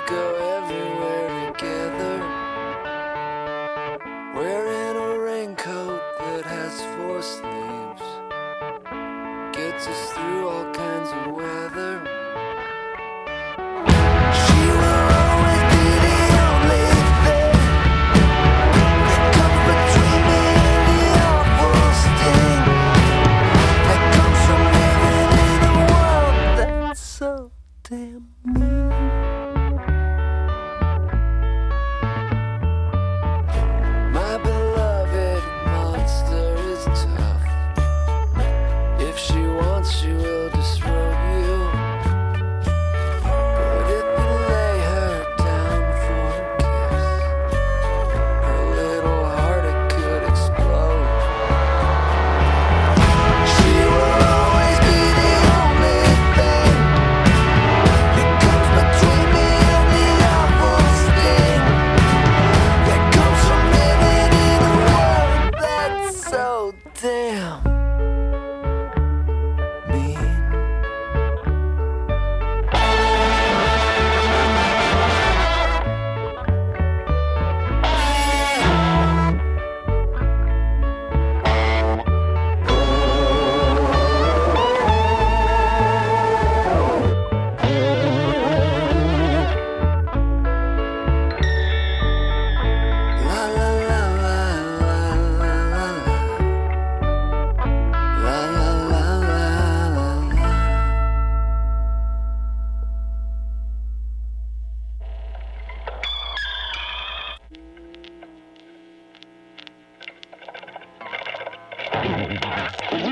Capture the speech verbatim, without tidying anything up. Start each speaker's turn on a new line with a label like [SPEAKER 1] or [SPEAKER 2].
[SPEAKER 1] go everywhere together, wearing a raincoat that has four sleeves, gets us through all kinds of weather. She will always be the only thing that comes between me and the awful sting that comes from living in a world that's so damn mean. My beloved monster is tough. If she wants, she will disrobe you. But if you lay her down for a kiss, her little heart, it could explode. She will always be the only thing that comes between me and the awful sting that comes from living in a world that's so damn mean. La la la la la la la la la la la la.
[SPEAKER 2] Thank you.